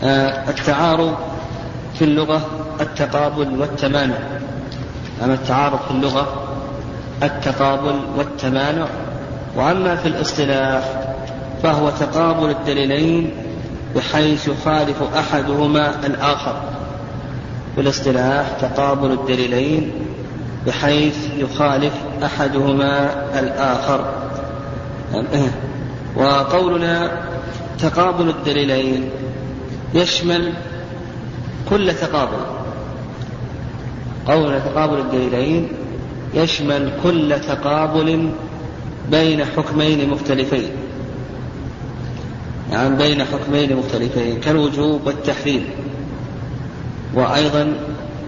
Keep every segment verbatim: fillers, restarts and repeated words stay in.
التعارض في اللغة التقابل والتمانع. أما التعارض في اللغة التقابل والتمانع، وأما في الاصطلاح فهو تقابل الدليلين بحيث يخالف أحدهما الآخر. في الاصطلاح تقابل الدليلين بحيث يخالف أحدهما الآخر. وقولنا تقابل الدليلين يشمل كل تقابل. قولنا تقابل الدليلين يشمل كل تقابل بين حكمين مختلفين، يعني بين حكمين مختلفين كالوجوب والتحريم. وأيضا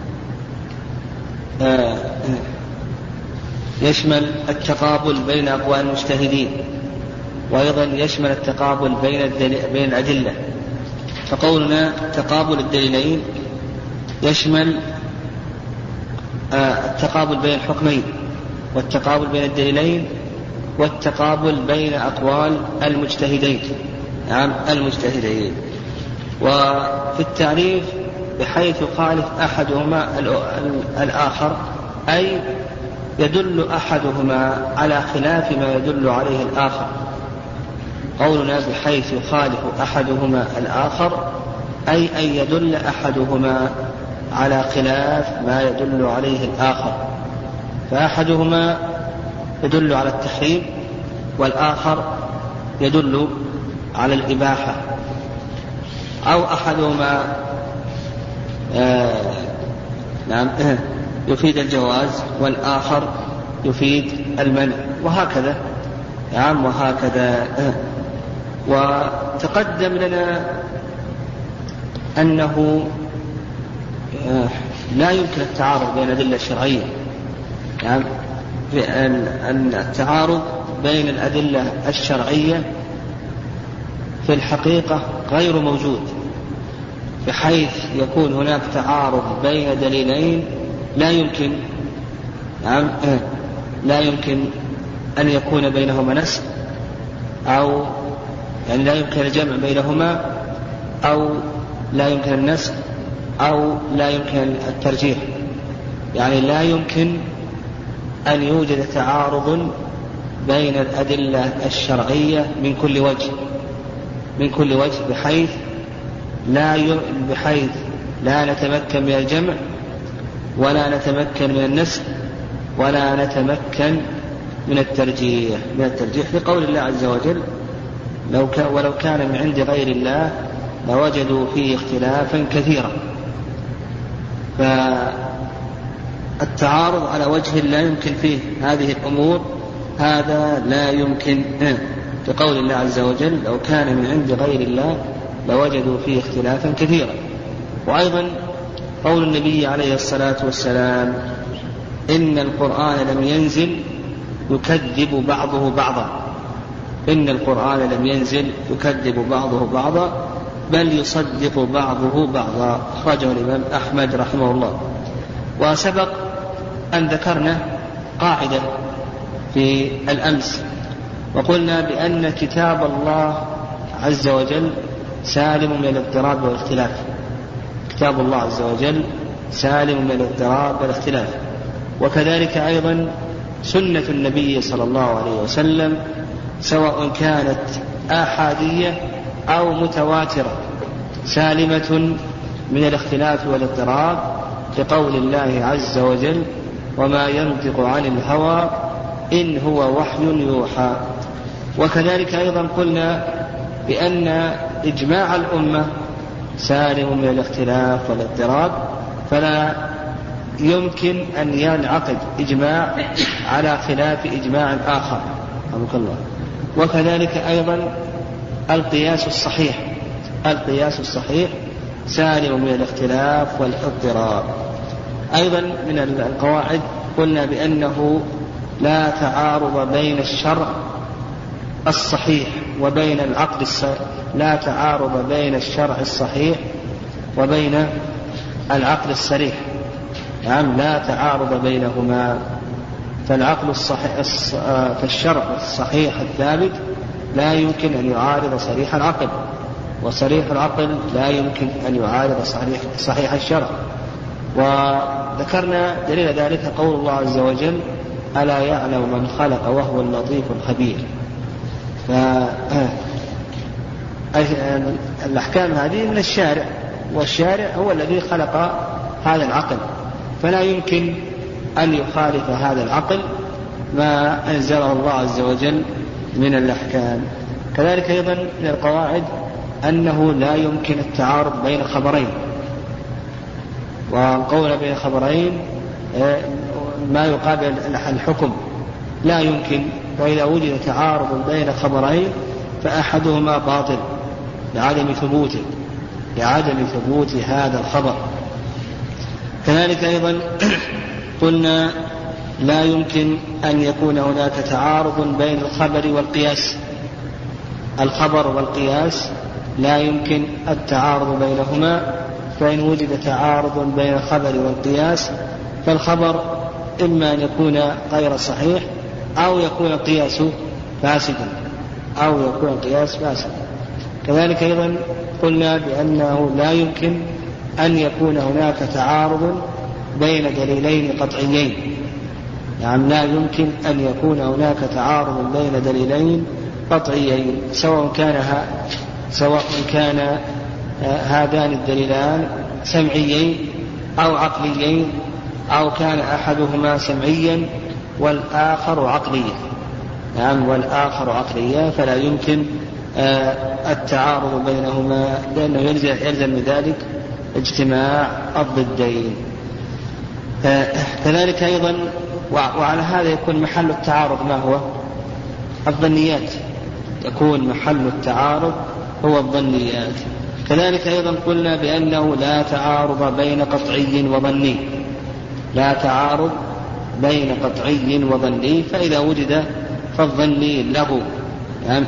يشمل التقابل بين أقوال المجتهدين، وأيضا يشمل التقابل بين بين الأدلة. فقولنا تقابل الدليلين يشمل التقابل بين الحكمين، والتقابل بين الدليلين، والتقابل بين أقوال المجتهدين، نعم المجتهدين. وفي التعريف بحيث يخالف أحدهما الآخر، أي يدل أحدهما على خلاف ما يدل عليه الآخر. قولنا بحيث يخالف أحدهما الآخر أي أن يدل أحدهما على خلاف ما يدل عليه الآخر، فأحدهما يدل على التحريم والآخر يدل على الإباحة، أو أحدهما آه نعم يفيد الجواز والآخر يفيد المنع، وهكذا نعم وهكذا. وتقدم لنا أنه لا يمكن التعارض بين الأدلة الشرعية، يعني أن التعارض بين الأدلة الشرعية في الحقيقة غير موجود، بحيث يكون هناك تعارض بين دليلين لا يمكن يعني لا يمكن أن يكون بينهما نسخ، أو يعني لا يمكن الجمع بينهما، أو لا يمكن النسخ، أو لا يمكن الترجيح. يعني لا يمكن أن يوجد تعارض بين الأدلة الشرعية من كل وجه من كل وجه بحيث لا ي... بحيث لا نتمكن من الجمع، ولا نتمكن من النسخ، ولا نتمكن من الترجيح من الترجيح لقول الله عز وجل: لو ك... ولو كان من عند غير الله لوجدوا فيه اختلافا كثيرا. فالتعارض على وجه لا يمكن فيه هذه الأمور، هذا لا يمكن لقول الله عز وجل: لو كان من عند غير الله لوجدوا فيه اختلافا كثيرا. وأيضا قول النبي عليه الصلاة والسلام: إن القرآن لم ينزل يكذب بعضه بعضا إن القرآن لم ينزل يكذب بعضه بعضا بل يصدق بعضه بعضا. أخرجه الإمام أحمد رحمه الله. وسبق أن ذكرنا قاعدة في الأمس، وقلنا بأن كتاب الله عز وجل سالم من الاضطراب والاختلاف. كتاب الله عز وجل سالم من الاضطراب والاختلاف، وكذلك أيضا سنة النبي صلى الله عليه وسلم سواء كانت آحادية أو متواترة سالمة من الاختلاف والاضطراب، لقول الله عز وجل: وما ينطق عن الهوى إن هو وحي يوحى. وكذلك أيضا قلنا بأن إجماع الأمة سالم من الاختلاف والاضطراب، فلا يمكن أن ينعقد إجماع على خلاف إجماع آخر. الله. وكذلك أيضا القياس الصحيح القياس الصحيح سالم من الاختلاف والاضطراب. أيضا من القواعد قلنا بأنه لا تعارض بين الشرع الصحيح وبين العقل الصحيح لا تعارض بين الشرع الصحيح وبين العقل الصريح، نعم لا تعارض بينهما. فالعقل الصحيح فالشرع الصحيح الثابت لا يمكن أن يعارض صريح العقل، وصريح العقل لا يمكن أن يعارض صحيح, صحيح الشرع. وذكرنا دليل ذلك قول الله عز وجل: ألا يعلم من خلق وهو اللطيف الخبير. فالأحكام هذه من الشارع، والشارع هو الذي خلق هذا العقل، فلا يمكن أن يخالف هذا العقل ما أنزله الله عز وجل من الأحكام. كذلك أيضا من القواعد أنه لا يمكن التعارض بين خبرين، وقول بين خبرين ما يقابل الحكم لا يمكن. وإذا وجد تعارض بين خبرين فأحدهما باطل لعدم ثبوته لعدم ثبوت هذا الخبر. كذلك أيضا قلنا لا يمكن أن يكون هناك تعارض بين الخبر والقياس. الخبر والقياس لا يمكن التعارض بينهما، فإن وجد تعارض بين الخبر والقياس فالخبر إما أن يكون غير صحيح أو يكون القياس فاسدا أو يكون القياس فاسدا. كذلك أيضا قلنا بأنه لا يمكن أن يكون هناك تعارض بين دليلين قطعيين. يعني لا يمكن أن يكون هناك تعارض بين دليلين قطعيين، سواء كان ها سواء كان هذان الدليلان سمعيين أو عقليين، أو كان أحدهما سمعيا والآخر عقليا. نعم، والآخر عقليا، فلا يمكن التعارض بينهما، لأنه يلزم من ذلك اجتماع الضدين. كذلك أيضا وعلى هذا يكون محل التعارض ما هو؟ الظنيات. يكون محل التعارض هو الظنيات. كذلك أيضا قلنا بأنه لا تعارض بين قطعي وظني، لا تعارض بين قطعي وظني، فإذا وجد فالظني له، يعني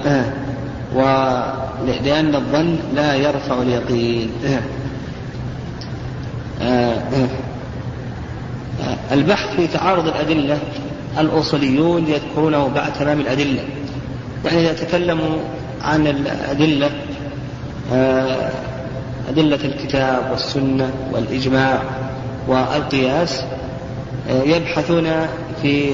ولأن الظن لا يرفع اليقين. البحث في تعارض الأدلة الأصوليون يذكرونه بعد تمام الأدلة، يعني إذا تكلموا عن الأدلة أدلة الكتاب والسنة والإجماع والقياس يبحثون في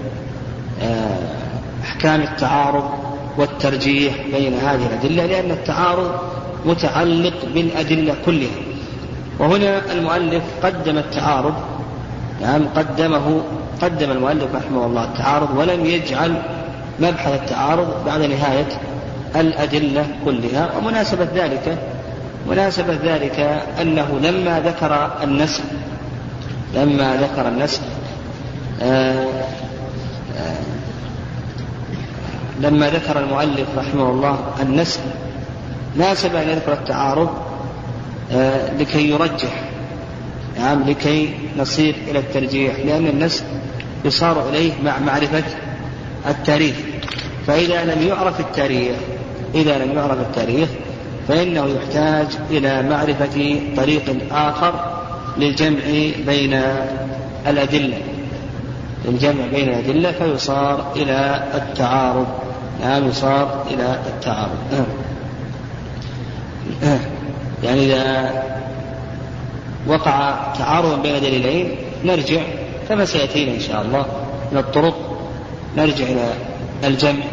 أحكام التعارض والترجيح بين هذه الأدلة، لأن التعارض متعلق بالأدلة كلها. وهنا المؤلف قدم التعارض، يعني قدمه قدم المؤلف رحمه الله التعارض، ولم يجعل مبحث التعارض بعد نهاية الأدلة كلها. ومناسبة ذلك مناسبة ذلك أنه لما ذكر النسخ لما ذكر النسخ آآ آآ لما ذكر المؤلف رحمه الله النسخ ناسب أن يذكر التعارض لكي يرجح، يعني لكي نصير إلى الترجيح، لأن النسخ يصار إليه مع معرفة التاريخ. فإذا لم يعرف التاريخ إذا لم يعرف التاريخ فإنه يحتاج إلى معرفة طريق آخر للجمع بين الأدلة للجمع بين الأدلة فيصار إلى التعارض. نعم، يصار إلى التعارض. يعني إذا وقع تعارض بين دليلين نرجع كما سيأتينا إن شاء الله من الطرق، نرجع إلى الجمع.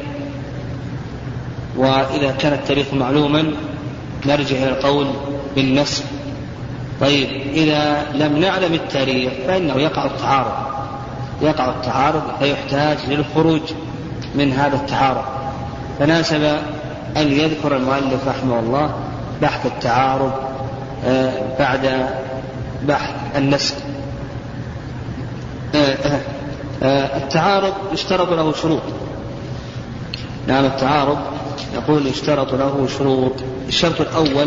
وإذا كان التاريخ معلوما نرجع إلى القول بالنسخ. طيب، إذا لم نعلم التاريخ فإنه يقع التعارض يقع التعارض فيحتاج للخروج من هذا التعارض. فناسب أن يذكر المؤلف رحمه الله بحث التعارض بعد بحث النسخ. التعارض يشترط له شروط. نعم، التعارض يقول يشترط له شروط. الشرط الأول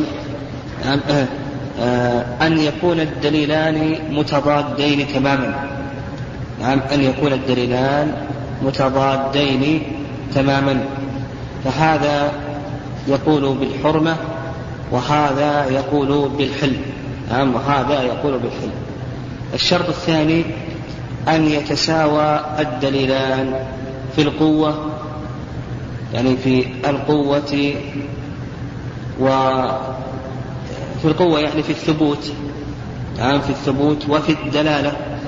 أن يكون الدليلان متضادين تماما. نعم، أن يكون الدليلان متضادين تماما، فهذا يقول بالحرمة وهذا يقول بالحل. نعم، وهذا يقول بالحل. الشرط الثاني أن يتساوى الدليلان في القوة، يعني في القوة وفي القوة يعني في الثبوت، يعني في الثبوت وفي الدلالة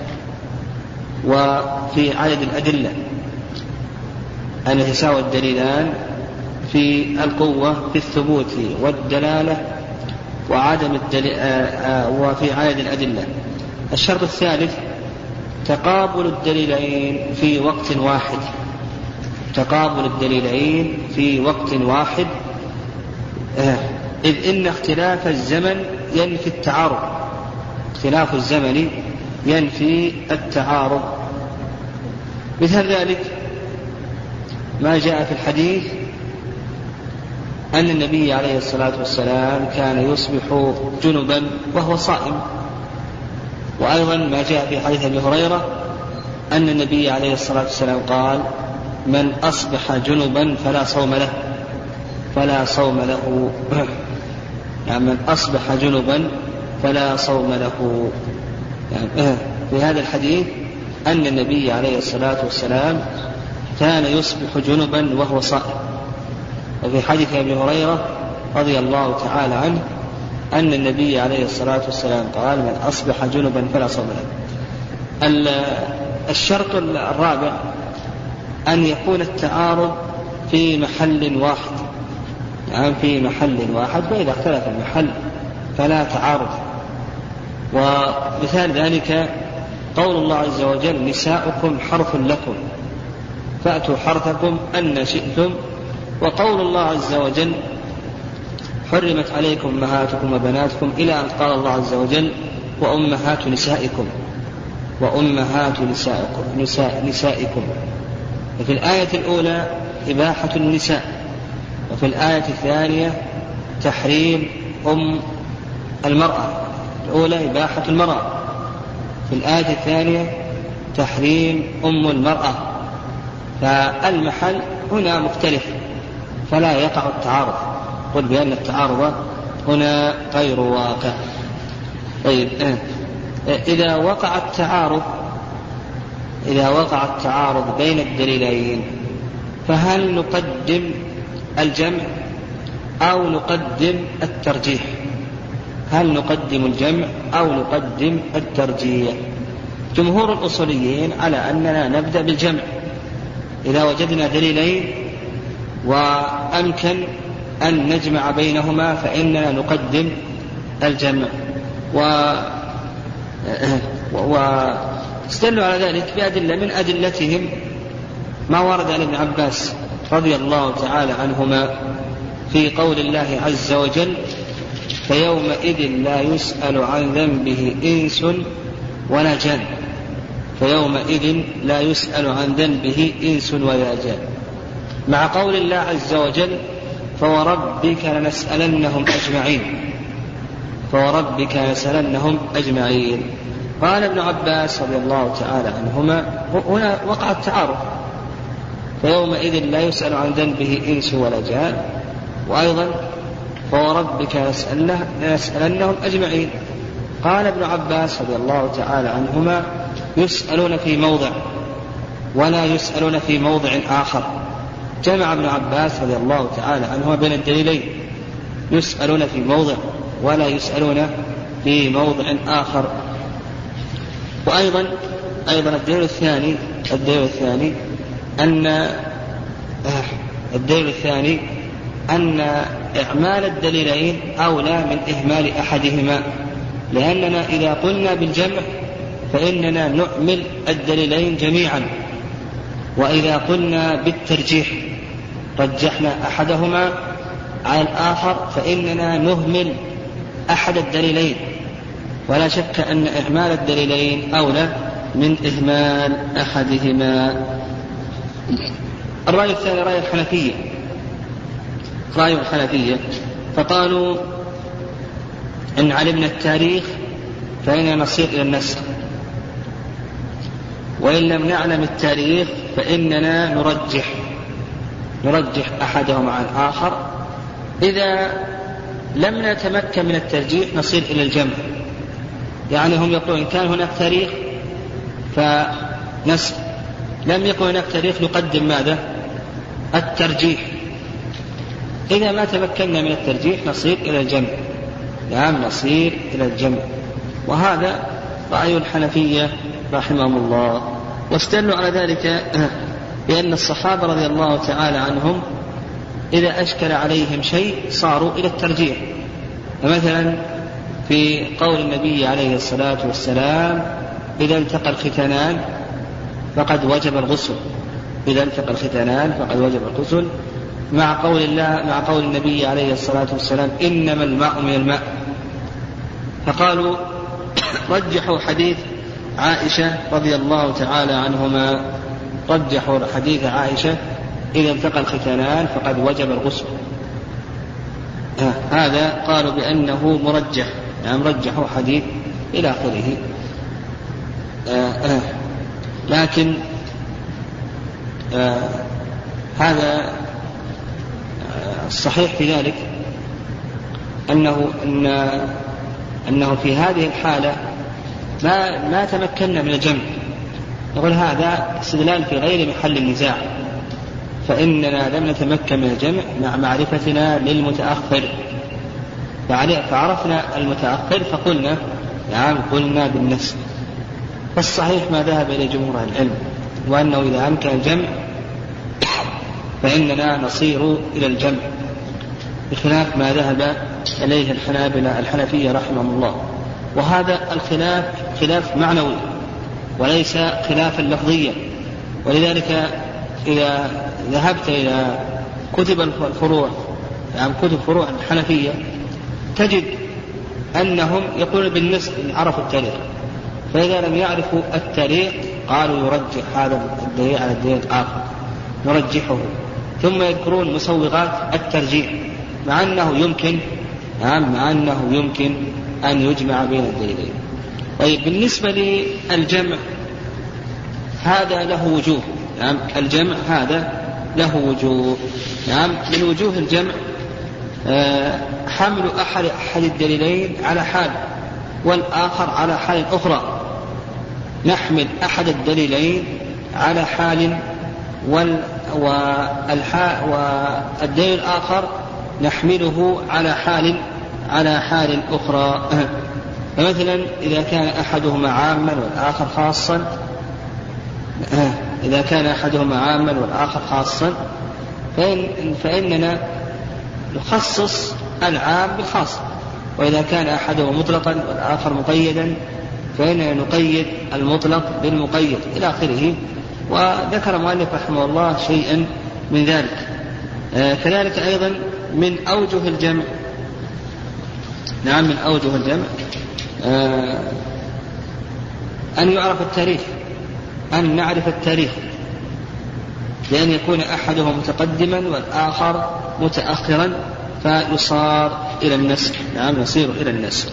وفي عدد الأدلة، أن يتساوى الدليلان في القوة في الثبوت والدلالة وعدم الدليل وفي عدد الأدلة. الشرط الثالث تقابل الدليلين في وقت واحد، تقابل الدليلين في وقت واحد، إذ إن اختلاف الزمن ينفي التعارض، اختلاف الزمن ينفي التعارض. مثل ذلك ما جاء في الحديث أن النبي عليه الصلاة والسلام كان يصبح جنبا وهو صائم، وأيضا ما جاء في حديث أبي هريرة أن النبي عليه الصلاة والسلام قال: من أصبح جنبا فلا صوم له، فلا صوم له يعني من أصبح جنبا فلا صوم له. يعني في هذا الحديث أن النبي عليه الصلاة والسلام كان يصبح جنبا وهو صائم. وفي حديث أبي هريرة رضي الله تعالى عنه أن النبي عليه الصلاة والسلام قال: من أصبح جنبا فلا صوم له. الشرط الرابع أن يكون التعارض في محل واحد، يعني في محل واحد، فإذا اختلف المحل فلا تعارض. ومثال ذلك قول الله عز وجل: نساؤكم حرث لكم فأتوا حرثكم أن شئتم. وقول الله عز وجل: حرمت عليكم أمهاتكم وبناتكم، إلى أن قال الله عز وجل: وأمهات نسائكم، وأمهات نسائكم, نساء نسائكم. وفي الآية الأولى إباحة النساء، وفي الآية الثانية تحريم أم المرأة. الأولى إباحة المرأة، في الآية الثانية تحريم أم المرأة، فالمحل هنا مختلف فلا يقع التعارض، قل بأن التعارض هنا غير واقع. طيب، إذا وقع التعارض إذا وقع التعارض بين الدليلين فهل نقدم الجمع أو نقدم الترجيح؟ هل نقدم الجمع أو نقدم الترجيح؟ جمهور الأصوليين على أننا نبدأ بالجمع إذا وجدنا دليلين وأمكن أن نجمع بينهما فإننا نقدم الجمع. و واستدلوا على ذلك بأدلة، من أدلتهم ما ورد عن ابن عباس رضي الله تعالى عنهما في قول الله عز وجل: فيومئذ لا يسأل عن ذنبه إنس ولا جان، فيومئذ لا يسأل عن ذنبه إنس ولا جان، مع قول الله عز وجل: فوربك لنسألنهم أجمعين، فوربك لنسألنهم أجمعين. قال ابن عباس رضي الله تعالى عنهما: هنا وقع التعارض، فيومئذ لا يسأل عن ذنبه إنس ولا جان، وأيضا فوربك لنسألنهم أجمعين. قال ابن عباس رضي الله تعالى عنهما: يسألون في موضع ولا يسألون في موضع آخر. جمع ابن عباس رضي الله تعالى عنهما بين الدليلين: يسألون في موضع ولا يسألون في موضع آخر. وأيضا أيضا الدليل الثاني الدليل الثاني أن الدليل الثاني أن إعمال الدليلين أولى من إهمال أحدهما، لأننا إذا قلنا بالجمع فإننا نعمل الدليلين جميعا، وإذا قلنا بالترجيح رجحنا أحدهما على الآخر فإننا نهمل أحد الدليلين. ولا شك أن إهمال الدليلين أولى من إهمال أحدهما. الرأي الثاني رأي الحنفية رأي الحنفية فقالوا: إن علمنا التاريخ فإننا نصير إلى النسخ، وإن لم نعلم التاريخ فإننا نرجح نرجح أحدهم عن الآخر. إذا لم نتمكن من الترجيح نصير إلى الجمع، يعني هم يقولون إن كان هناك تاريخ فنسخ، لم يكن هناك تاريخ نقدم ماذا؟ الترجيح. إذا ما تمكنا من الترجيح نصير إلى الجمع، نعم نصير إلى الجمع. وهذا رأي الحنفية رحمهم الله. واستدلوا على ذلك بأن الصحابة رضي الله تعالى عنهم إذا أشكل عليهم شيء صاروا إلى الترجيح. فمثلا في قول النبي عليه الصلاة والسلام إذا التقى الختانان فقد وجب الغسل، إذا التقى الختانان فقد وجب الغسل، مع قول الله مع قول النبي عليه الصلاة والسلام إنما الماء من الماء. فقالوا رجحوا حديث عائشة رضي الله تعالى عنهما، رجحوا حديث عائشة إذا التقى الختانان فقد وجب الغسل. هذا قالوا بأنه مرجح، يعني رجحوا حديث إلى آخره. لكن هذا الصحيح في ذلك أنه أن أنه في هذه الحالة ما ما تمكنا من الجمع. نقول هذا استدلال في غير محل النزاع، فإننا لم نتمكن من الجمع مع معرفتنا للمتأخر، فعرفنا المتأخر فقلنا نعم قلنا بالنسب. فالصحيح ما ذهب إلى جمهور العلم، وأنه إذا أمكن الجمع فإننا نصير إلى الجمع، بخلاف ما ذهب إليه الحنابلة الحنفية رحمهم الله. وهذا الخلاف خلاف معنوي وليس خلافا لفظيا. ولذلك إذا ذهبت إلى كتب الفروع، يعني كتب فروع الحنفية، تجد أنهم يقولون بالنسب عرفوا التاريخ، فإذا لم يعرفوا التاريخ قالوا يرجح هذا الدليل على الدليل الآخر، نرجحه. ثم يذكرون مسوغات الترجيح مع أنه يمكن نعم مع أنه يمكن أن يجمع بين الدليلين. طيب بالنسبة للجمع هذا له وجوه، نعم الجمع هذا له وجوه. نعم من وجوه الجمع حمل أحد أحد الدليلين على حال والآخر على حال أخرى. نحمل أحد الدليلين على حال والدليل الآخر نحمله على حال على حال أخرى. فمثلا إذا كان أحدهما عاما والآخر خاصا إذا كان أحدهما عاما والآخر خاصا فإن فإننا نخصص العام بالخاص، وإذا كان أحدهما مطلقا والآخر مقيدا فإننا نقيد المطلق بالمقيد إلى آخره. وذكر المؤلف رحمه الله شيئا من ذلك. آه كذلك أيضا من أوجه الجمع، نعم من أوجه الجمع آه أن يعرف التاريخ، أن نعرف التاريخ، لأن يكون أحدهما متقدما والآخر متأخرا فيصار إلى النسخ، نعم نصير إلى النسخ.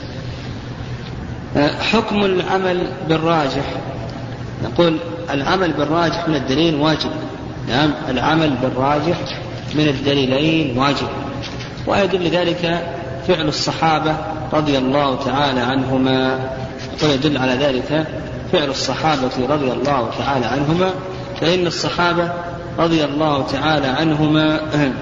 آه حكم العمل بالراجح، نقول العمل بالراجح من الدليل واجب، نعم العمل بالراجح من الدليلين واجب. ويدل ذلك فعل الصحابة رضي الله تعالى عنهما، ويدل على ذلك فعل الصحابة رضي الله تعالى عنهما، فإن الصحابة رضي الله تعالى عنهما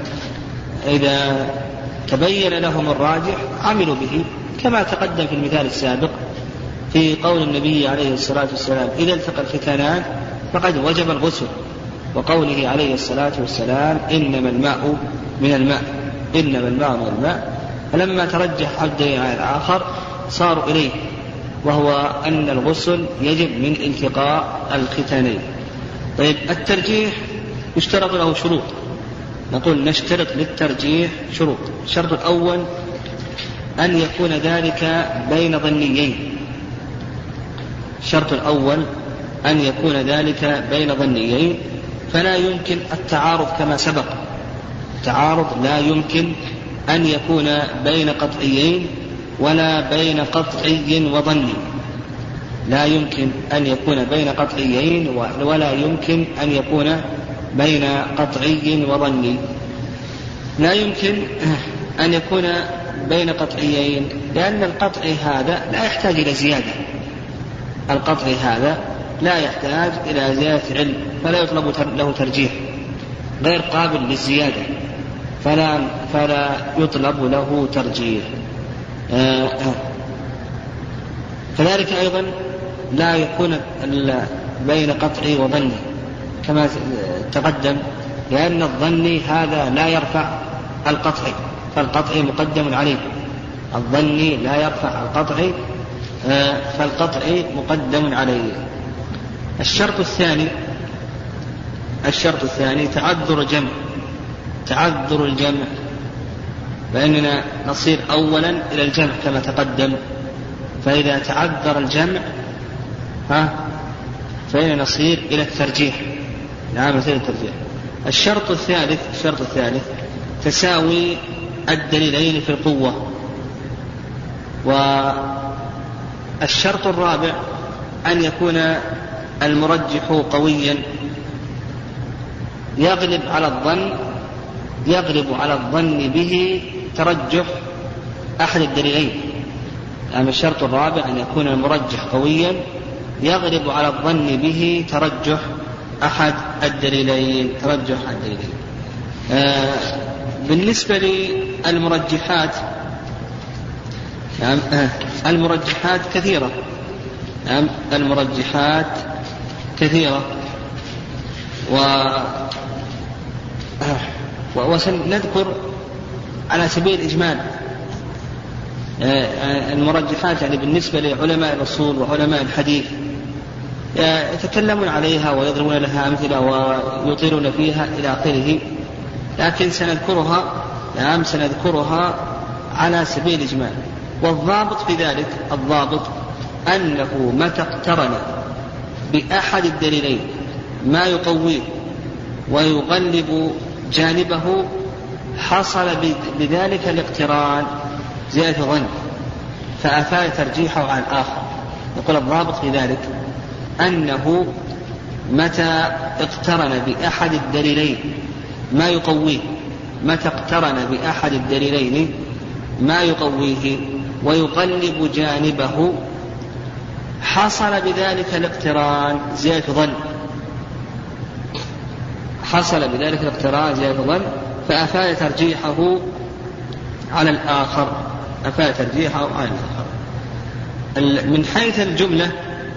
إذا تبين لهم الراجح عملوا به، كما تقدم في المثال السابق في قول النبي عليه الصلاة والسلام إذا التقى الختانان فقد وجب الغسل، وقوله عليه الصلاة والسلام إنما الماء من الماء إنما الماء من الماء. فلما ترجح الدليل على الآخر صاروا إليه، وهو أن الغسل يجب من التقاء الختانين. طيب الترجيح يشترط له شروط، نقول نشترط للترجيح شروط. الشرط الأول أن يكون ذلك بين ظنيين، الشرط الأول أن يكون ذلك بين ظنيين، فلا يمكن التعارض كما سبق. التعارض لا يمكن أن يكون بين قطعيين ولا بين قطعي وظني، لا يمكن أن يكون بين قطعيين ولا يمكن أن يكون بين قطعي وظني. لا يمكن أن يكون بين قطعيين لأن القطعي هذا لا يحتاج إلى زيادة، القطعي هذا لا يحتاج إلى زيادة علم، فلا يطلب له ترجيح، غير قابل للزيادة. فلا, فلا يطلب له ترجيح. كذلك أيضا لا يكون بين قطعي وظني كما تقدم، لأن الظني هذا لا يرفع القطعي، فالقطعي مقدم عليه. الظني لا يرفع القطعي، فالقطعي مقدم عليه. الشرط الثاني الشرط الثاني تعذر الجمع تعذر الجمع فإننا نصير أولا إلى الجمع كما تقدم، فإذا تعذر الجمع ها فإننا نصير إلى الترجيح. نعم مثل الترجيح. الشرط الثالث الشرط الثالث تساوي الدليلين في القوة. والشرط الرابع أن يكون المرجح قويا يغلب على الظن يغلب على الظن به ترجح أحد الدليلين. يعني الشرط الرابع أن يكون المرجح قويا يغلب على الظن به ترجح أحد الدليلين ترجح الدليلين. آه بالنسبة للمرجحات يعني آه المرجحات كثيرة يعني المرجحات كثيرة و وسنذكر على سبيل الإجمال المرجحات يعني بالنسبة لعلماء الأصول وعلماء الحديث يتكلمون عليها ويضربون لها أمثلة ويطيلون فيها إلى آخره، لكن سنذكرها نعم سنذكرها على سبيل الإجمال. والضابط في ذلك الضابط أنه متى اقترن بأحد الدليلين ما يقويه ويغلب جانبه حصل بذلك الاقتران زيادة ظن فأفاد ترجيحه عن الآخر. يقول الضابط في ذلك أنه متى اقترن بأحد الدليلين ما يقويه متى اقترن بأحد الدليلين ما يقويه ويغلب جانبه حصل بذلك الاقتران زيادة ظن حصل بذلك الاقتران زيادة ظن فأفاد ترجيحه على الآخر أفاد ترجيحه على الآخر. من حيث الجملة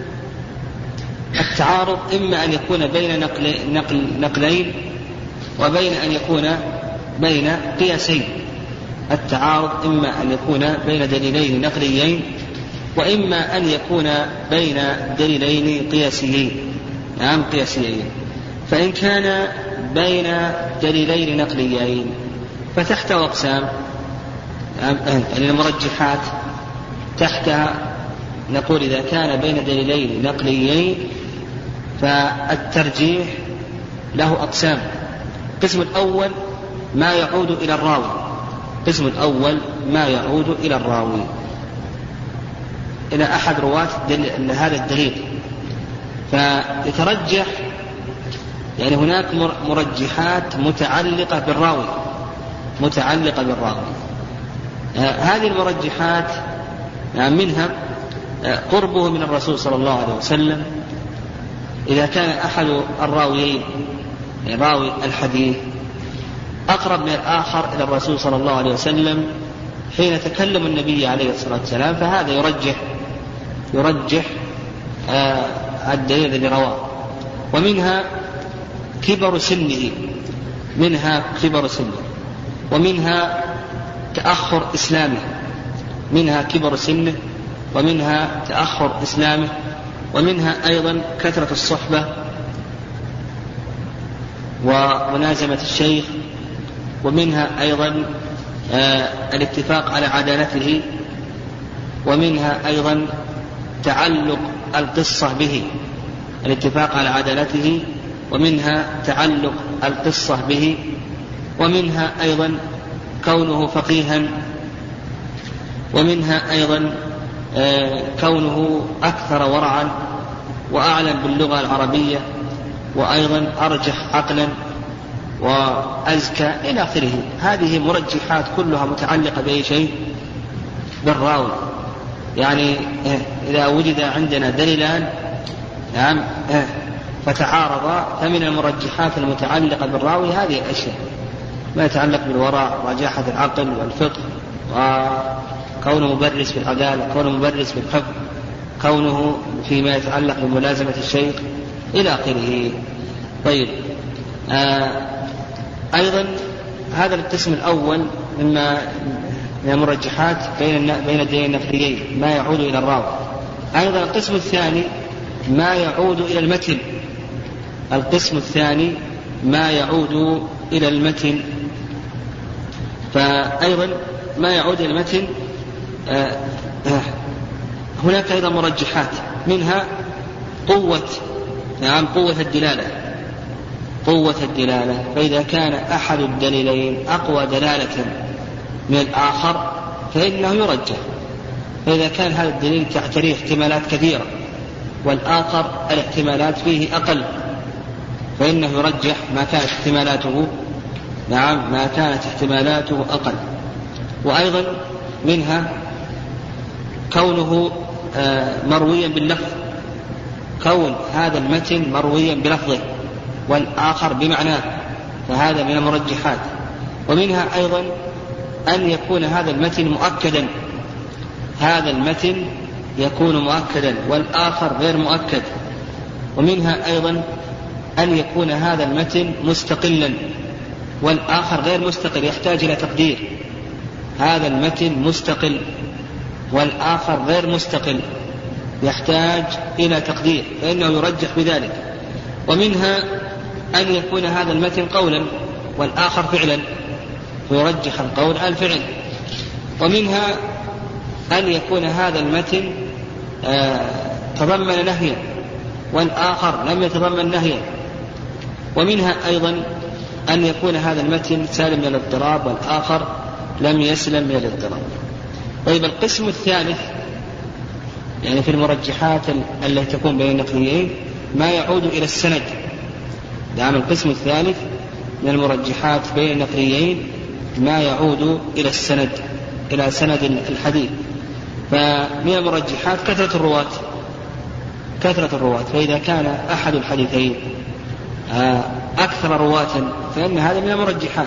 التعارض إما أن يكون بين نقل نقل نقلين وبين أن يكون بين قياسين. التعارض إما أن يكون بين دليلين نقليين وإما أن يكون بين دليلين قياسيين. نعم قياسيين. فإن كان بين دليلين نقليين فتحته أقسام، يعني المرجحات تحتها نقول إذا كان بين دليلين نقليين فالترجيح له أقسام. القسم الأول ما يعود إلى الراوي القسم الأول ما يعود إلى الراوي إلى أحد رواة هذا الدليل فيترجح، يعني هناك مرجحات متعلقة بالراوي متعلقة بالراوي هذه المرجحات منها قربه من الرسول صلى الله عليه وسلم. إذا كان أحد الراويين راوي الحديث أقرب من الآخر إلى الرسول صلى الله عليه وسلم حين تكلم النبي عليه الصلاة والسلام فهذا يرجح يرجح الدليل الذي رواه. ومنها كبر سنه منها كبر سنه ومنها تأخر إسلامه منها كبر سنه ومنها تأخر إسلامه ومنها أيضا كثرة الصحبة ومنازمة الشيخ ومنها أيضا آه الاتفاق على عدالته ومنها أيضا تعلق القصة به الاتفاق على عدالته ومنها تعلق القصة به ومنها أيضا كونه فقيها ومنها أيضا آه كونه أكثر ورعا وأعلم باللغة العربية وأيضا أرجح عقلا وأزكى إلى آخره. هذه مرجحات كلها متعلقة بأي شيء بالراوي. يعني إذا وجد عندنا دليلان نعم فتعارضا فمن المرجحات المتعلقة بالراوي هذه الأشياء. ما يتعلق بالورع ورجاحة العقل والفقه، وكونه مبرز في العدالة، كونه مبرز في الحفظ، كونه فيما يتعلق بملازمة الشيخ إلى آخره. طيب آه أيضا هذا القسم الأول مما من المرجحات بين بين الدين النقليين ما يعود إلى الراوي. أيضا القسم الثاني ما يعود إلى المتن، القسم الثاني ما يعود إلى المتن. فأيضا ما يعود إلى المتن آه آه هناك أيضا مرجحات، منها قوة نعم قوة الدلالة، قوة الدلالة. فإذا كان أحد الدليلين أقوى دلالة من الآخر فإنه يرجح. فإذا كان هذا الدليل تعتريه احتمالات كثيرة والآخر الاحتمالات فيه أقل فإنه يرجح ما كانت احتمالاته نعم ما كانت احتمالاته أقل. وأيضا منها كونه مرويا باللفظ، كون هذا المتن مرويا بلفظه والآخر بمعناه، فهذا من المرجحات. ومنها أيضا أن يكون هذا المتن مؤكدا، هذا المتن يكون مؤكدا والآخر غير مؤكد. ومنها أيضا أن يكون هذا المتن مستقلا والآخر غير مستقل يحتاج إلى تقدير، هذا المتن مستقل والآخر غير مستقل يحتاج إلى تقدير فإنه يرجح بذلك. ومنها أن يكون هذا المتن قولا والآخر فعلا فيرجح القول على الفعل. ومنها أن يكون هذا المتن آه تضمن نهيا والآخر لم يتضمن نهيا. ومنها أيضا أن يكون هذا المتن سالم من الاضطراب والآخر لم يسلم من الاضطراب. طيب القسم الثالث يعني في المرجحات التي تكون بين النقليين ما يعود إلى السند. يعني القسم الثالث من المرجحات بين النقليين ما يعود إلى السند، إلى سند الحديث. فمن المرجحات كثرة الرواة، كثرة الرواة. فإذا كان أحد الحديثين أكثر رواة فإن هذا من المرجحات.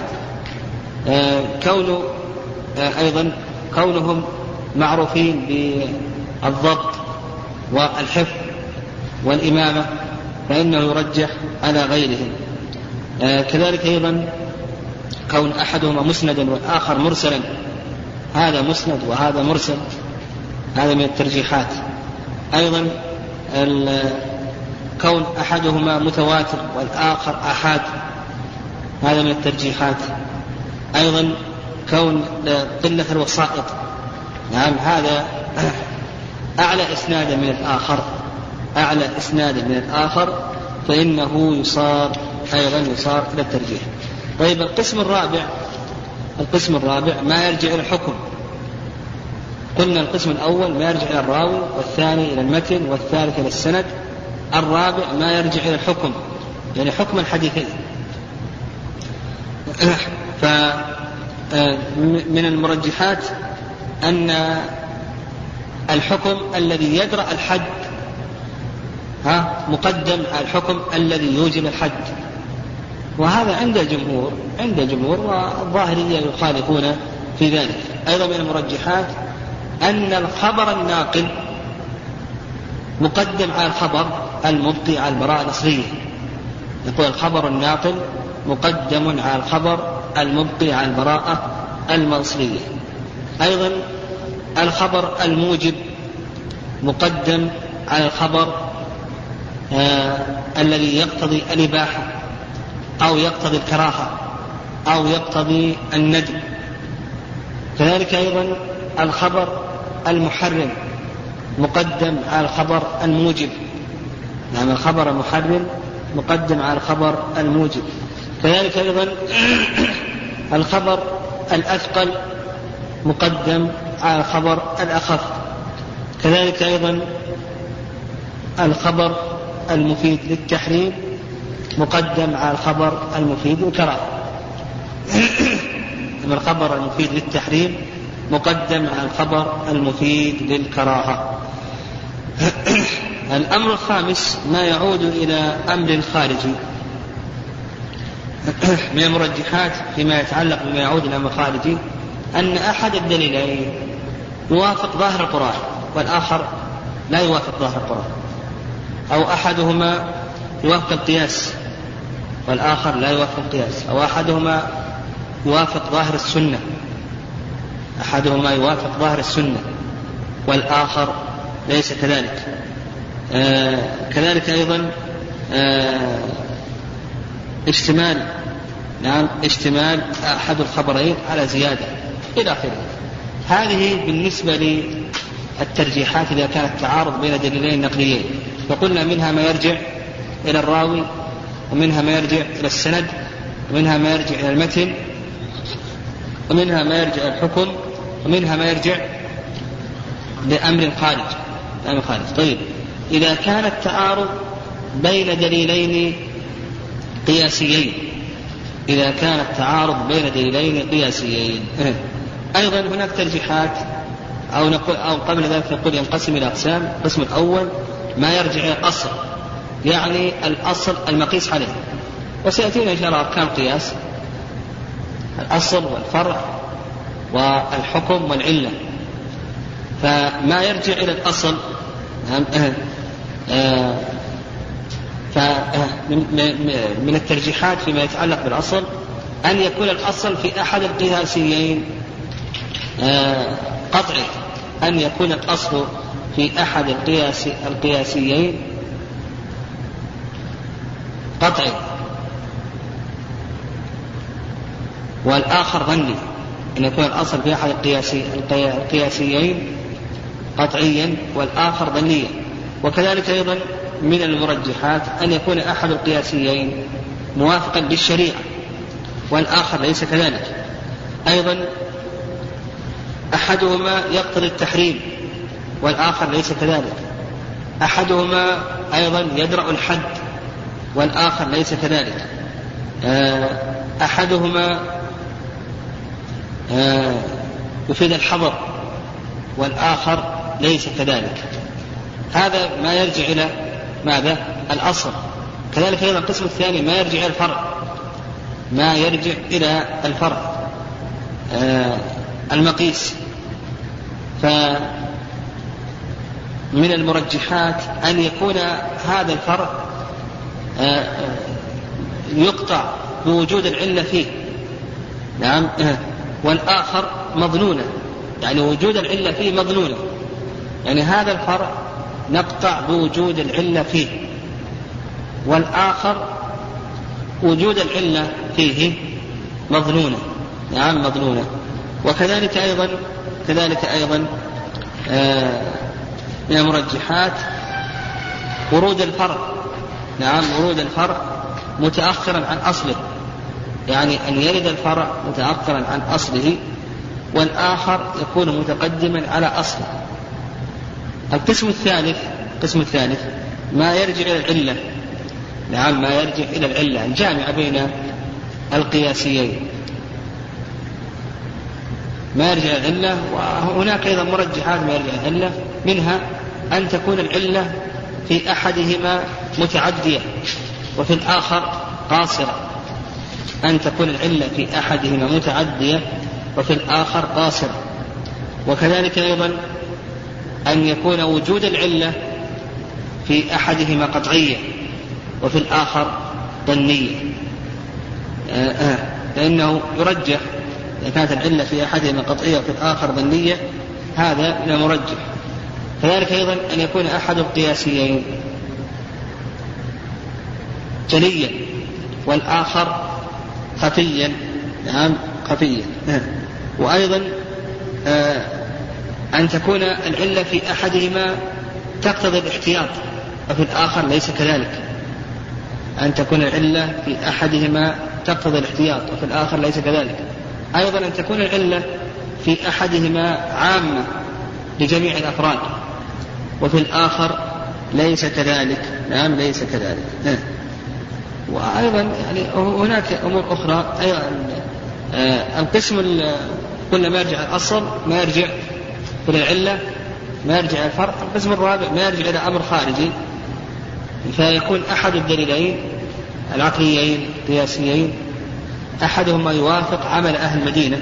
كونه أيضا كونهم معروفين بالضبط والحفظ والإمامة فإنه يرجح على غيرهم. كذلك أيضا كون أحدهما مسندا والآخر مرسلا، هذا مسند وهذا مرسل، هذا من الترجيحات. أيضا كون أحدهما متواتر والآخر آحاد، هذا من الترجيحات. أيضا كون قلة الوسائط، نعم هذا أعلى إسنادا من الآخر، أعلى إسنادا من الآخر فإنه يصار أيضا يصار إلى الترجيح. طيب القسم الرابع، القسم الرابع ما يرجع إلى الحكم. قلنا القسم الأول ما يرجع إلى الراوي، والثاني إلى المتن، والثالث إلى السند. الرابع ما يرجع إلى الحكم، يعني حكم الحديثين. فمن المرجحات أن الحكم الذي يدرأ الحد ها مقدم على الحكم الذي يوجب الحد، وهذا عند الجمهور، عند الجمهور والظاهرية يخالفون في ذلك. أيضا من المرجحات أن الخبر الناقل مقدم على الخبر المبقي على البراءة الأصلية. يقول الخبر الناقل مقدم على الخبر المبقي على البراءة الأصلية. أيضا الخبر الموجب مقدم على الخبر آه الذي يقتضي الإباحة أو يقتضي الكراهة أو يقتضي الندب. كذلك أيضا الخبر المحرم مقدم على الخبر الموجب، يعني الخبر المحرم مقدم على الخبر الموجب. كذلك أيضا الخبر الأثقل مقدم على الخبر الأخف. كذلك أيضا الخبر المفيد للتحريم مقدم على الخبر المفيد للكراهة. الخبر المفيد للتحريم مقدم على الخبر المفيد للكراهة. الأمر الخامس ما يعود إلى أمر خارجي. من المرجحات فيما يتعلق بما يعود إلى مخارجه أن أحد الدليلين يوافق ظاهر القرآن والآخر لا يوافق ظاهر القرآن، أو أحدهما يوافق القياس والآخر لا يوافق القياس، أو أحدهما يوافق ظاهر السنة أحدهما يوافق ظاهر السنة والآخر ليس كذلك. آه كذلك أيضا آه اشتمال نعم اشتمال أحد الخبرين على زيادة إلى آخره. هذه بالنسبة للترجيحات إذا كانت تعارض بين دليلين نقليين، وقلنا منها ما يرجع إلى الراوي، ومنها ما يرجع إلى السند، ومنها ما يرجع إلى المتن، ومنها ما يرجع إلى الحكم، ومنها ما يرجع لأمر خارج أمر خارج. طيب إذا كان التعارض بين دليلين قياسيين إذا كان التعارض بين دليلين قياسيين أيضا هناك ترجيحات، أو, نقول أو قبل ذلك نقول ينقسم إلى أقسام. القسم الأول ما يرجع إلى الأصل، يعني الأصل المقيس عليه، وسيأتينا إن شاء الله أركان القياس: الأصل والفرع والحكم والعلة. فما يرجع إلى الأصل فمن الترجيحات فيما يتعلق بالأصل أن يكون الأصل في أحد القياسيين قطعي، أن يكون الأصل في أحد القياس القياسيين قطعي والآخر ظني، أن يكون الأصل في أحد القياسي القياسيين قطعيا والآخر ظنيا. وكذلك أيضا من المرجحات أن يكون أحد القياسيين موافقا للشريعة والآخر ليس كذلك. أيضا أحدهما يقتضي التحريم والآخر ليس كذلك. أحدهما أيضا يدرأ الحد والآخر ليس كذلك. أحدهما يفيد الحظر والآخر ليس كذلك. هذا ما يرجع إلى ماذا؟ الأصل. كذلك أيضا القسم الثاني ما يرجع إلى الفرع ما يرجع إلى الفرع المقيس. فمن المرجحات أن يكون هذا الفرع يقطع بوجود العلة فيه، نعم، والآخر مظنونة، يعني وجود العلة فيه مظنونة، يعني هذا الفرع نقطع بوجود العلة فيه، والآخر وجود العلة فيه مظنونة، نعم مظنونة. وكذلك أيضا كذلك أيضا آه من المرجحات ورود الفرع، نعم ورود الفرع متأخرا عن أصله، يعني أن يرد الفرع متأخرا عن أصله والآخر يكون متقدما على أصله. القسم الثالث القسم الثالث ما يرجع إلى العلة، نعم ما يرجع إلى العلة الجامعة بين القياسيين، ما يرجع إلى العلة. وهناك أيضا مرجحات ما يرجع إلى العلة، منها أن تكون العلة في أحدهما متعدية وفي الآخر قاصرة، أن تكون العلة في أحدهما متعدية وفي الآخر قاصرة. وكذلك أيضا أن يكون وجود العلة في أحدهما قطعية وفي الآخر ظنية، لأنه يرجح إذا كانت العلة في أحدهما قطعية وفي الآخر ظنية، هذا من المرجح. كذلك أيضا أن يكون أحد القياسيين جليا والآخر خفيا، نعم خفيا. وأيضا أن تكون العلة في أحدهما تقتضي الاحتياط وفي الآخر ليس كذلك، أن تكون العلة في أحدهما تقتضي الاحتياط وفي الآخر ليس كذلك. أيضا أن تكون العلة في أحدهما عامة لجميع الأفراد وفي الآخر ليس كذلك، نعم ليس كذلك. وأيضا يعني هناك أمور أخرى أيضا. القسم كل ما يرجع الأصل ما يرجع إلى العلة ما يرجع الفرع. القسم الرابع ما يرجع إلى أمر خارجي، فيكون أحد الدليلين العقليين القياسيين أحدهما يوافق عمل أهل المدينة،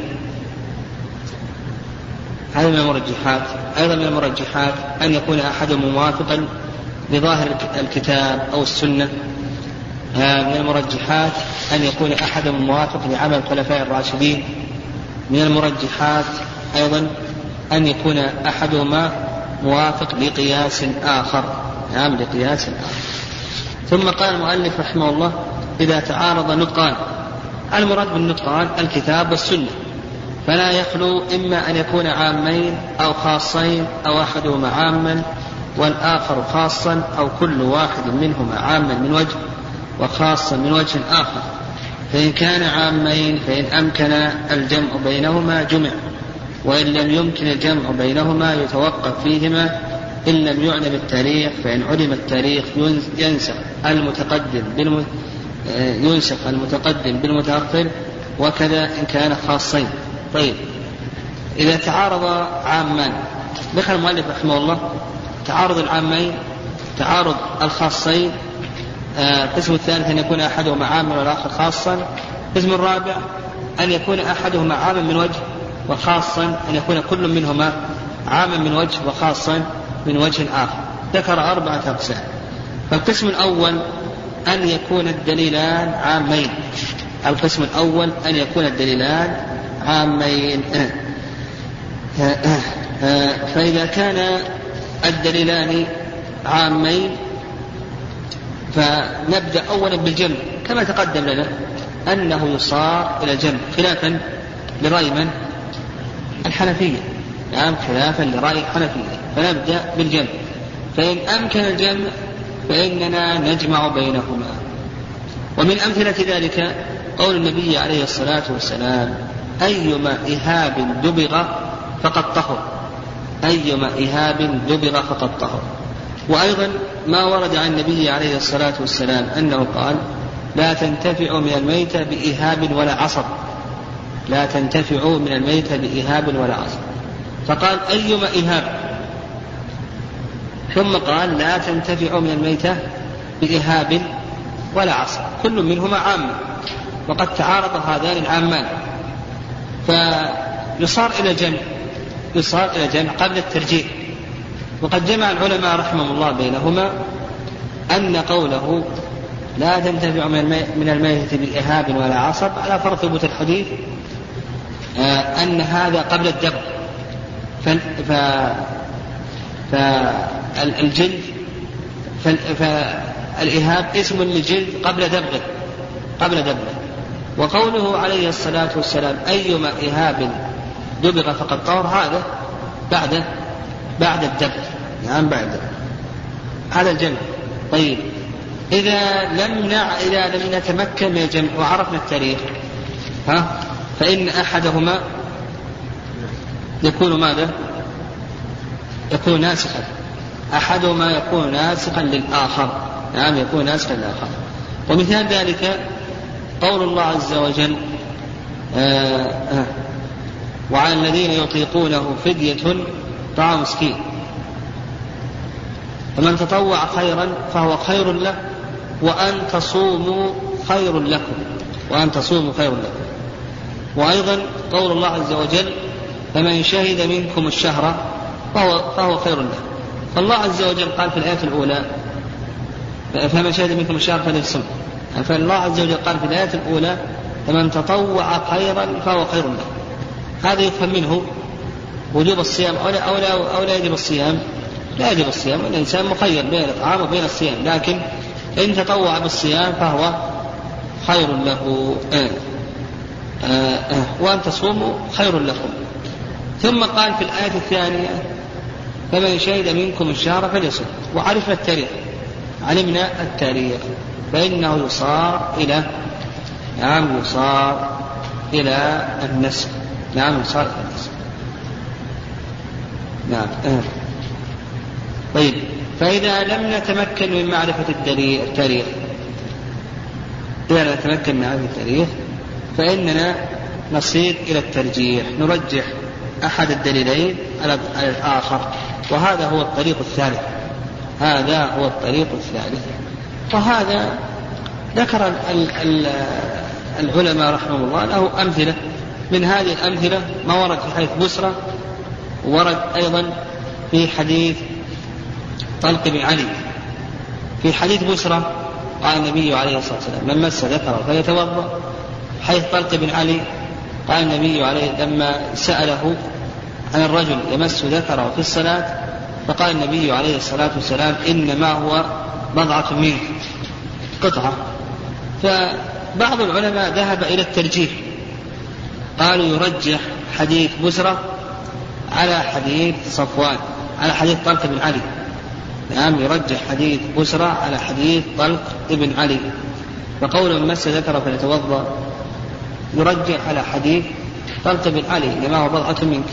هذا من المرجحات. أيضا من المرجحات أن يكون أحدهم موافقا لظاهر الكتاب أو السنة. من المرجحات أن يكون أحدهم موافق لعمل الخلفاء الراشدين. من المرجحات أيضا أن يكون أحدهما موافق لقياس آخر، نعم لقياس آخر. ثم قال المؤلف رحمه الله: إذا تعارض نطقان، المراد بالنطقان الكتاب والسنة، فلا يخلو إما أن يكون عامين أو خاصين أو أحدهما عاما والآخر خاصا، أو كل واحد منهما عاما من وجه وخاصا من وجه آخر. فإن كان عامين فإن أمكن الجمع بينهما جمع، وإن لم يمكن الجمع بينهما يتوقف فيهما إن لم يعلم التاريخ، فإن علم التاريخ ينسخ المتقدم بالم... ينسخ المتقدم بالمتأخر، وكذا إن كان خاصين. طيب، إذا تعارض عامان، ذكر المؤلف رحمه الله تعارض العامين، تعارض الخاصين. القسم آه الثالث أن يكون أحدهما عاما والآخر خاصا. القسم الرابع أن يكون أحدهما عاما من وجه وخاصا، أن يكون كل منهما عاما من وجه وخاصا من وجه آخر. ذكر أربعة أقسام. فالقسم الأول أن يكون الدليلان عامين. القسم الأول أن يكون الدليلان عامين. فإذا كان الدليلان عامين فنبدأ أولا بالجمع كما تقدم لنا أنه يصار إلى الجمع، خلافا لرأي من؟ الحنفية، نعم خلافا لرأي الحنفية. فنبدأ بالجمع، فإن أمكن الجمع فإننا نجمع بينهما. ومن أمثلة ذلك قول النبي عليه الصلاة والسلام: أيما إهاب دبغ فقد طهر، أيما إهاب دبغ فقد طهر. وأيضا ما ورد عن النبي عليه الصلاة والسلام أنه قال: لا تنتفع من الميتة بإهاب ولا عصب، لا تنتفع من الميتة بإهاب ولا عصب. فقال: أيما إهاب، ثم قال: لا تنتفع من الميتة بإهاب ولا عصب، كل منهما عام، وقد تعارض هذان العامان، فيصار إلى جمع، يصار إلى جمع قبل الترجيح. وقد جمع العلماء رحمهم الله بينهما أن قوله لا تنتفع من الميتة بإهاب ولا عصب على فرض ثبوت الحديث أن هذا قبل الدبغ، فالجلد فالإهاب اسم للجلد قبل دبغه قبل دبغه وقوله عليه الصلاة والسلام: أيما إهاب دبغ فقد طهر، هذا بعد بعد الدبغ، نعم بعد الدبغ، هذا الجمع. طيب، إذا لم نع... إذا لم نتمكن من الجمع وعرفنا التاريخ، ها فإن أحدهما يكون ماذا؟ يكون ناسخا، أحدهما يكون ناسخا للآخر، نعم يكون ناسخا للآخر. ومثال ذلك قول الله عز وجل: آه آه وعلى الذين يطيقونه فدية طعام مسكين، فمن تطوع خيرا فهو خير له، وأن تصوموا خير لكم، وأن تصوموا خير لكم. وأيضا قول الله عز وجل: فمن شهد منكم الشهر فهو, فهو خير له. فالله عز وجل قال في الآية الأولى: فمن شهد منكم الشهر فليصم. فالله عز وجل قال في الآية الأولى: فمن تطوع خيرا فهو خير له. هذا يفهم منه وجوب الصيام أو لا, أو لا, أو لا يجب الصيام. لا يجب الصيام، الإنسان مخير بين الطعام وبين الصيام، لكن إن تطوع بالصيام فهو خير له. آه آه آه وأن تصوموا خير لكم. ثم قال في الآية الثانية: فمن شهد منكم الشهر فليصم. وعرفنا التاريخ، علمنا التاريخ، فإنه يصار إلى نعم يصار إلى النسخ، نعم يصار إلى النسخ، نعم آه. طيب، فإذا لم نتمكن من معرفة الدليل التاريخ إذا لم نتمكن من معرفة التاريخ فإننا نصير إلى الترجيح، نرجح أحد الدليلين على الآخر، وهذا هو الطريق الثالث هذا هو الطريق الثالث. وهذا ذكر العلماء رحمه الله له أمثلة. من هذه الأمثلة ما ورد في حديث بسرى، ورد أيضا في حديث طلق بن علي. في حديث بسرى قال النبي عليه الصلاة والسلام: من مس ذكره فليتوضأ. حديث طلق بن علي قال النبي عليه لما سأله عن الرجل يمس ذكره في الصلاة، فقال النبي عليه الصلاة والسلام: إنما هو بضعة منك، قطعة. فبعض العلماء ذهب إلى الترجيح، قالوا يرجح حديث بسرى على حديث صفوان، على حديث طلق بن علي. نعم، يرجح حديث بسرى على حديث طلق بن علي، فقول من مس ذكره فليتوضأ يرجح على حديث طلق بن علي لما هو بضعة منك.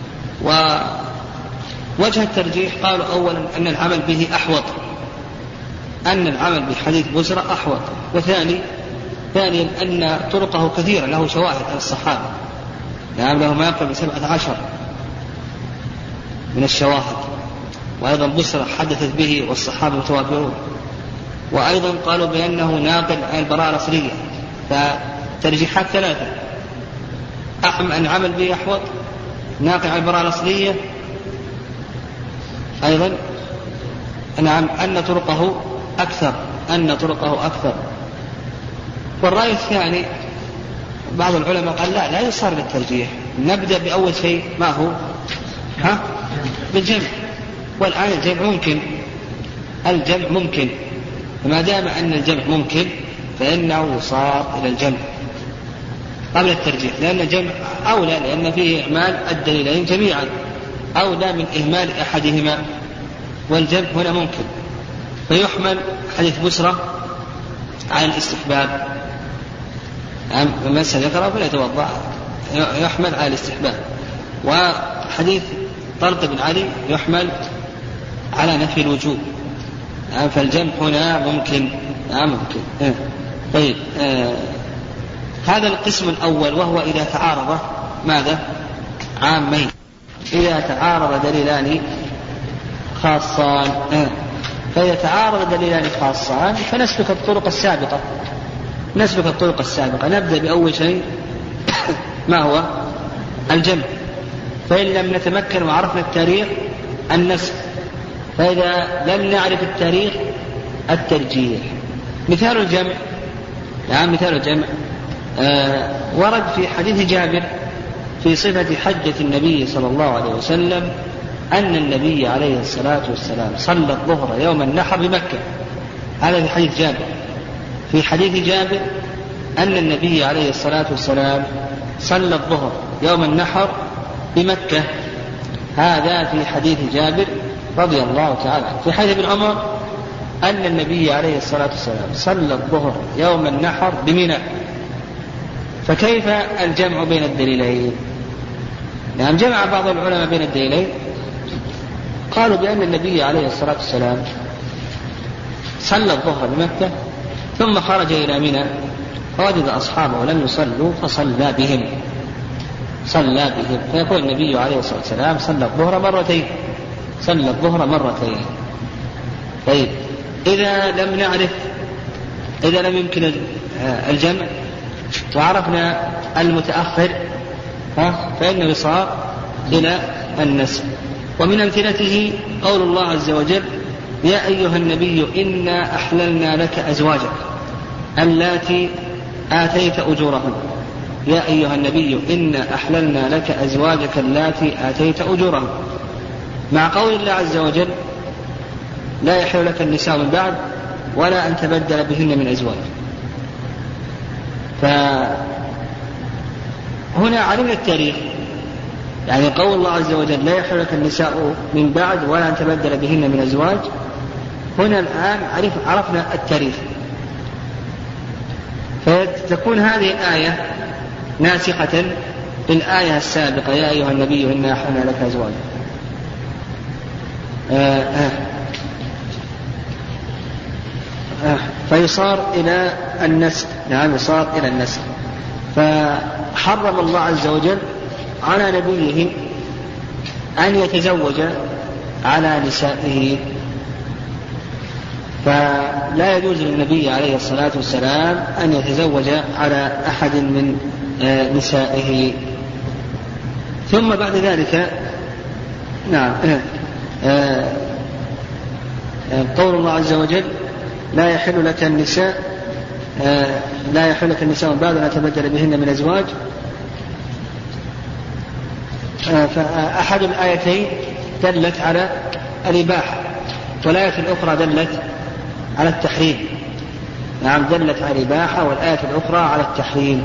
ووجه الترجيح قالوا أولا أن العمل به أحوط، أن العمل بحديث بسرى أحوط. وثاني ثانيا أن طرقه كثيرة، له شواهد على الصحابة، نعم له ما يقرب من سبعة عشر من الشواهد. وأيضا بسرى حدثت به والصحابة متوافرون. وأيضا قالوا بأنه ناقل عن البراءة الأصلية. فترجيحات ثلاثة: أحم أن العمل به أحوط، ناقل عن البراءة الأصلية، أيضا نعم أن طرقه أكثر، أن طرقه أكثر. والرأي الثاني بعض العلماء قال لا لا يصار للترجيح، نبدأ بأول شيء ما هو ها بالجمع، والآن الجمع ممكن، الجمع ممكن، فما دام أن الجمع ممكن فإنه يصار إلى الجمع قبل الترجيح، لأن الجمع أولى، لأن فيه إعمال الدليلين جميعا أولى من إهمال أحدهما، والجمع هنا ممكن. فيحمل حديث بسرى على الاستحباب، من مس ذكره فليتوضأ يحمل على الاستحباب. وحديث طلق بن علي يحمل على نفي الوجوب، فالجمع هنا ممكن. ممكن. طيب، آه هذا القسم الأول، وهو إذا تعارض ماذا؟ عامين. إذا تعارض دليلان خاصان، آه. فإذا تعارض دليلان خاصان فنسلك الطرق السابقة، نسلك الطرق السابقة. نبدأ بأول شيء ما هو الجمع، فإن لم نتمكن وعرفنا التاريخ النسخ، فإذا لم نعرف التاريخ الترجيح. مثال الجمع، نعم مثال الجمع آه ورد في حديث جابر في صفة حجة النبي صلى الله عليه وسلم أن النبي عليه الصلاة والسلام صلى الظهر يوم النحر بمكة. هذا في حديث جابر. في حديث جابر أن النبي عليه الصلاة والسلام صلى الظهر يوم النحر بمكة، هذا في حديث جابر رضي الله تعالى. في حديث ابن عمر أن النبي عليه الصلاة والسلام صلى الظهر يوم النحر بمنى. فكيف الجمع بين الدليلين؟ نعم، جمع بعض العلماء بين الدليلين، قالوا بأن النبي عليه الصلاة والسلام صلى الظهر بمكة ثم خرج إلى منى فوجد أصحابه لم يصلوا فصلى بهم، صلى بهم. فيقول النبي عليه الصلاة والسلام صلى الظهر مرتين، صلى الظهر مرتين. طيب، إذا لم نعرف، إذا لم يمكن الجمع وعرفنا المتأخر فإنه صار إلى النسخ. ومن أمثلته قول الله عز وجل: يا أيها النبي إنا أحللنا لك أزواجك اللاتي آتيت أجورهن. يا أيها النبي إنا أحللنا لك أزواجك اللاتي آتيت أجورهن، مع قول الله عز وجل: لا يحل لك النساء من بعد ولا أن تبدل بهن من أزواج. فهنا علمنا التاريخ، يعني قول الله عز وجل: لا يحل لك النساء من بعد ولا أن تبدل بهن من أزواج، هنا الآن عرف عرفنا التاريخ، فتكون هذه الآية ناسخة للآية السابقة: يا أيها النبي إنا أحللنا لك أزواجك. آه آه آه فيصار إلى النسخ. نعم، يصار إلى النسخ. فحرم الله عز وجل على نبيه أن يتزوج على نسائه، فلا يجوز للنبي عليه الصلاة والسلام أن يتزوج على أحد من نسائه. ثم بعد ذلك نعم قول الله عز وجل لا يحل لك النساء لا يحل لك النساء بعد أن تبدل بهن من أزواج. فأحد الآيتين دلت على الإباحة والآية الأخرى دلت على التحريم. نعم دلت على الإباحة والآية الأخرى على التحريم.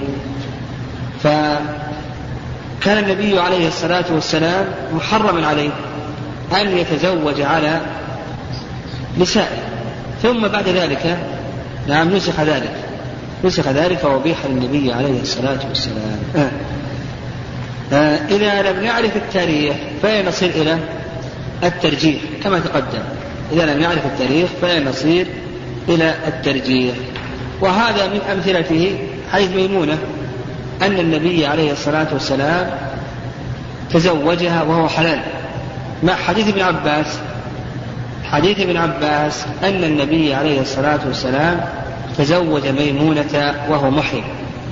فكان النبي عليه الصلاة والسلام محرما عليه أن يتزوج على نسائه، ثم بعد ذلك نعم نسخ ذلك نسخ ذلك وأبيح للنبي عليه الصلاة والسلام. آه. آه إذا لم نعرف التاريخ فنصل إلى الترجيح كما تقدم. إذا لم نعرف التاريخ فنصير إلى الترجيح. وهذا من أمثلته حديث ميمونة أن النبي عليه الصلاة والسلام تزوجها وهو حلال، مع حديث ابن عباس حديث ابن عباس أن النبي عليه الصلاة والسلام تزوج ميمونة وهو محرم.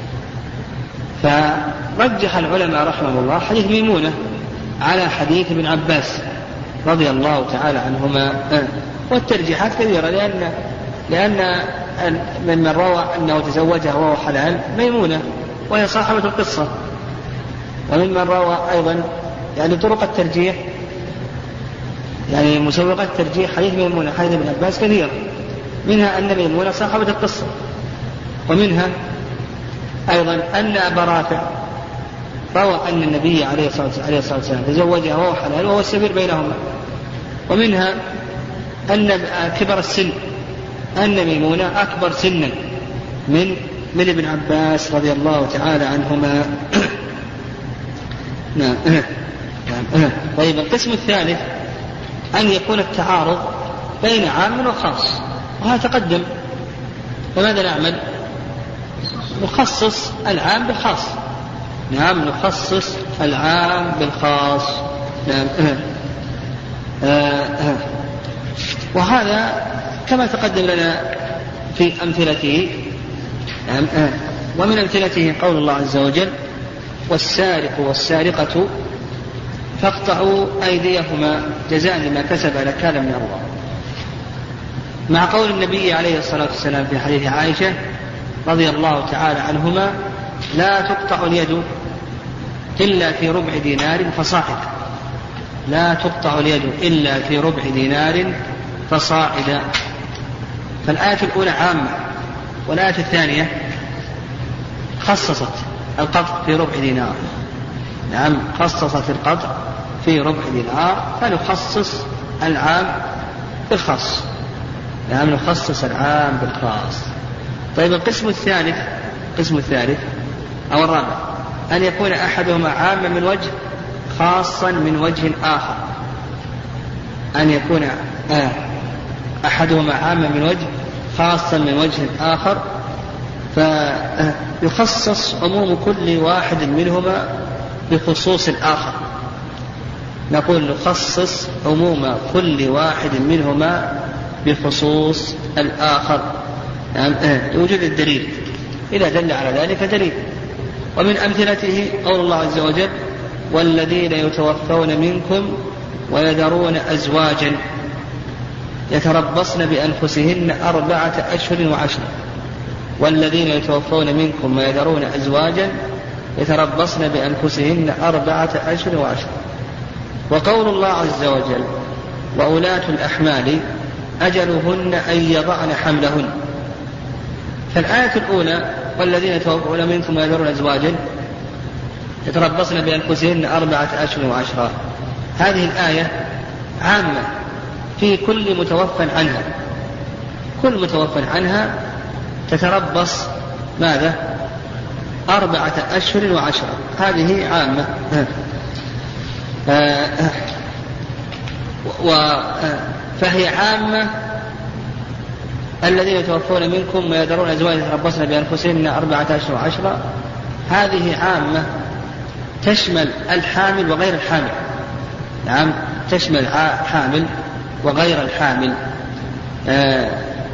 فرجح العلماء رحمه الله حديث ميمونة على حديث ابن عباس رضي الله تعالى عنهما. والترجيحات كثيرة، لأن لأن ممن روى أنه تزوجها وهو حلال ميمونة وهي صاحبة القصة، وممن روى أيضا يعني طرق الترجيح يعني مسوقات الترجيح حديث ميمونة حديث ابن عباس كثيرة، منها أن ميمونة صاحبة القصة، ومنها أيضا أن أبا رافع روى أن النبي عليه الصلاة والسلام تزوجها وهو حلال وهو السبيل بينهما، ومنها أن كبر السن أن ميمونة أكبر سنا من من ابن عباس رضي الله تعالى عنهما. نعم. طيب القسم الثالث أن يكون التعارض بين عام وخاص، وهذا تقدم. فماذا نعمل؟ نخصص العام بالخاص. نعم نخصص العام بالخاص. نعم. وهذا كما تقدم لنا في أمثلته. نعم. ومن أمثلته قول الله عز وجل والسارق والسارقة فاقطعوا أيديهما جزاء لما كسب نكالا من الله، مع قول النبي عليه الصلاة والسلام في حديث عائشة رضي الله تعالى عنهما لا تقطع اليد إلا في ربع دينار فصاعد. لا تقطع اليد إلا في ربع دينار فصاعدا. فالآية الأولى عامة، والآية الثانية خصصت القطع في ربع دينار. نعم خصصت القطع في ربع دينار، فنخصص العام بالخاص. نعم نخصص العام بالخاص. طيب القسم الثالث القسم الثالث أو الرابع أن يكون أحدهما عاما من وجه خاصا من وجه آخر. أن يكون أحدهما عاما من وجه خاصا من وجه آخر، فيخصص عموم كل واحد منهما بخصوص الآخر. نقول نخصص عموم كل واحد منهما بخصوص الآخر. يعني يوجد الدليل، إذا دل على ذلك دليل. ومن أمثلته قول الله عز وجل والذين يتوفون منكم ويذرون أزواجا يتربصن بأنفسهن أربعة أشهر وعشرة. والذين يتوفون منكم ويذرون أزواجا يتربصن بأنفسهن أربعة أشهر وعشرة. وقول الله عز وجل وأولاة الأحمال أجلهن أن يضعن حملهن. فالآية الأولى والذين يتوفون منكم ويذرون أزواجا يتربصن بأنفسهن أربعة أشهر وعشرة، هذه الآية عامة في كل متوفى عنها. كل متوفى عنها تتربص ماذا؟ أربعة أشهر وعشرة، هذه عامة. فهي عامة. الذين يتوفون منكم ويذرون أزواجا يتربصن بأنفسهن أربعة أشهر وعشرة، هذه عامة تشمل الحامل وغير الحامل. نعم تشمل حامل وغير الحامل.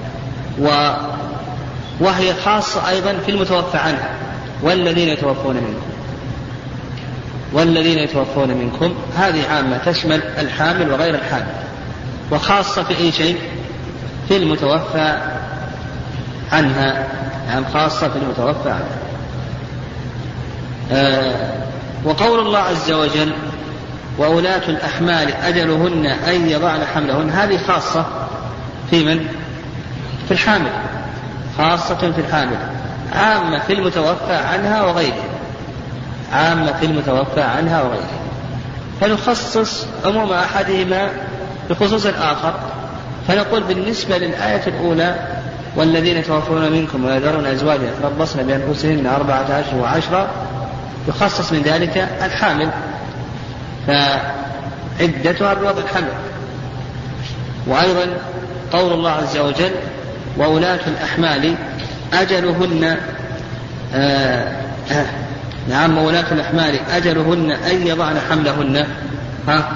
و وهي خاصة أيضا في المتوفى عنها والذين يتوفون منكم. والذين يتوفون منكم هذه عامة تشمل الحامل وغير الحامل، وخاصة في أي شيء في المتوفى عنها، يعني خاصة في المتوفى عنها. آه وقول الله عز وجل وأولاة الأحمال أجلهن أن يضعن حملهن، هذه خاصة في من؟ في الحامل، خاصة في الحامل، عامة في المتوفى عنها وغيره، عامة في المتوفى عنها وغيره. فنخصص عموم أحدهما بخصوص الآخر، فنقول بالنسبة للآية الأولى والذين يتوفون منكم ويذرون أزواجا يتربصن بأنفسهن أربعة أشهر وعشرة، يخصص من ذلك الحامل فعدتها بوضع الحمل. وأيضا قول الله عز وجل وأولاة الأحمال أجلهن آه آه نعم وأولاة الأحمال أجلهن أن يضعن حملهن ها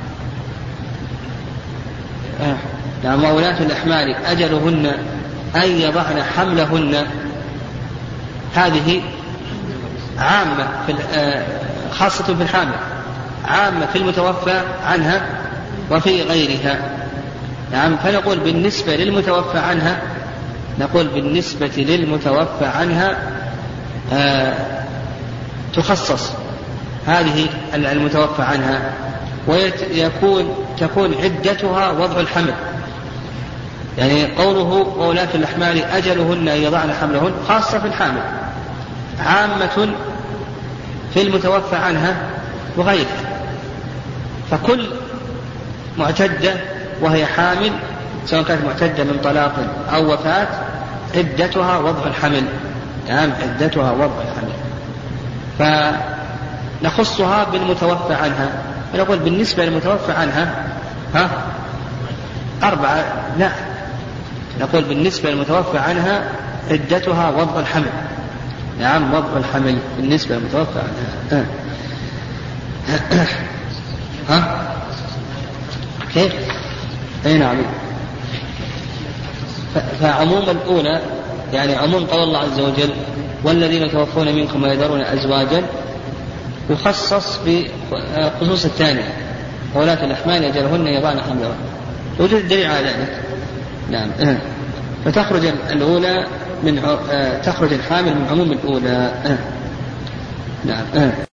آه نعم وأولاة الأحمال أجلهن أن يضعن حملهن، هذه عامة في آه خاصة في الحامل، عامة في المتوفى عنها وفي غيرها. نعم فنقول بالنسبة للمتوفى عنها نقول بالنسبة للمتوفى عنها آه تخصص هذه المتوفى عنها، ويكون تكون عدتها وضع الحمل. يعني قوله وولاة الأحمال أجلهن أن يضعن حملهن خاصة في الحامل، عامة في المتوفى عنها وغيرها. فكل معتدة وهي حامل سواء كانت معتدة من طلاق أو وفاة عدتها وضع الحمل، يعني عدتها وضع الحمل، فنخصها بالمتوفى عنها، فنقول بالنسبة للمتوفى عنها ها أربعة، لا نقول بالنسبة للمتوفى عنها عدتها وضع الحمل، نعم وضع الحمل بالنسبة للمتوفى عنها. ها كيف؟ أي نعم. فعموم الأولى يعني عموم قول الله عز وجل والذين يتوفون منكم ويذرون أزواجا يخصص بخصوص الثانية وولاة الأحمال أجلهن يضعن حملهن، وجد الدليل على ذلك. نعم فتخرج الأولى من تخرج الحامل من عموم الأولى. نعم.